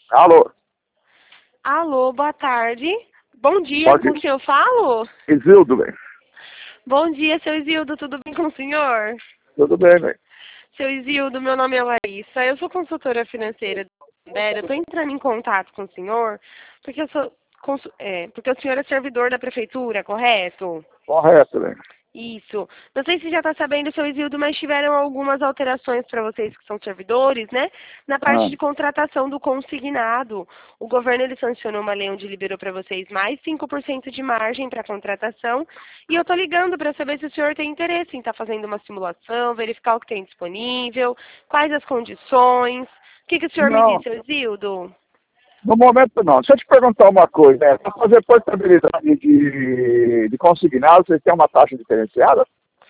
Alô, Alô, boa tarde. Bom dia, pode... com quem eu falo? Isildo, velho. Bom dia, seu Isildo, tudo bem com o senhor? Tudo bem, velho? Seu Isildo, meu nome é Larissa, eu sou consultora financeira do Santander. Eu estou entrando em contato com o senhor porque porque o senhor é servidor da prefeitura, correto? Correto, velho. Isso. Não sei se já está sabendo, seu Isildo, mas tiveram algumas alterações para vocês que são servidores, né? Na parte Ah, de contratação do consignado. O governo ele sancionou uma lei onde liberou para vocês mais 5% de margem para contratação. E eu estou ligando para saber se o senhor tem interesse em estar fazendo uma simulação, verificar o que tem disponível, quais as condições. O que o senhor me não, disse, seu Isildo? no momento não. Deixa eu te perguntar uma coisa, né? Para fazer portabilidade de consignado, vocês têm uma taxa diferenciada?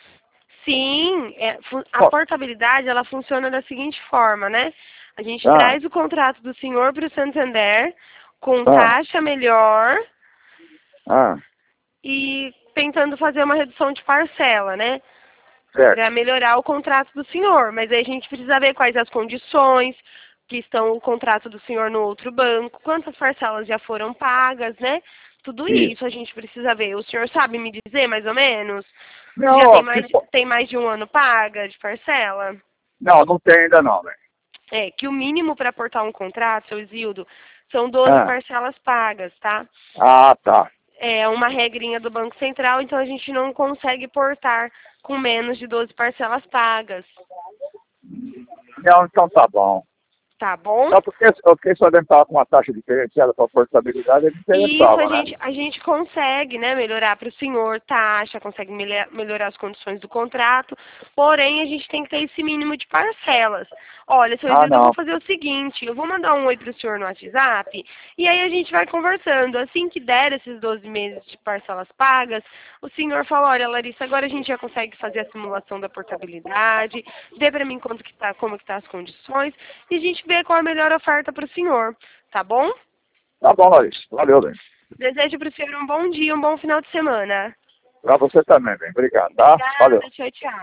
Sim, a Ó, portabilidade ela funciona da seguinte forma, né? A gente Ah, traz o contrato do senhor para o Santander com ah, taxa melhor ah, e tentando fazer uma redução de parcela, né? Para certo. melhorar o contrato do senhor. Mas aí a gente precisa ver quais as condições que estão o contrato do senhor no outro banco, quantas parcelas já foram pagas, né? Tudo Isso. isso a gente precisa ver. O senhor sabe me dizer mais ou menos? Não, Se já ó, se for- tem mais de um ano paga de parcela? não, não tem ainda não, velho. É, que o mínimo para aportar um contrato, seu Isildo, são 12 Ah, parcelas pagas, tá? tá. É uma regrinha do Banco Central, então a gente não consegue portar com menos de 12 parcelas pagas, Não, então tá bom. tá bom? Só porque eu fiquei sabendo que estava com uma taxa diferenciada para portabilidade, ele me E isso interessava, né? a gente consegue, né, melhorar para o senhor taxa, consegue melhorar as condições do contrato, porém a gente tem que ter esse mínimo de parcelas. Olha, seu Ah, Isildo, eu vou não. fazer o seguinte, eu vou mandar um oi para o senhor no WhatsApp, e aí a gente vai conversando. Assim que der esses 12 meses de parcelas pagas, o senhor fala, olha, Larissa, agora a gente já consegue fazer a simulação da portabilidade, vê para mim como que tá as condições, e a gente vê qual a melhor oferta para o senhor, tá bom? Tá bom, Larissa. Valeu, velho. Desejo para o senhor um bom dia, um bom final de semana. Para você também, velho. Obrigado, tá? Valeu. Obrigada, tchau, tchau.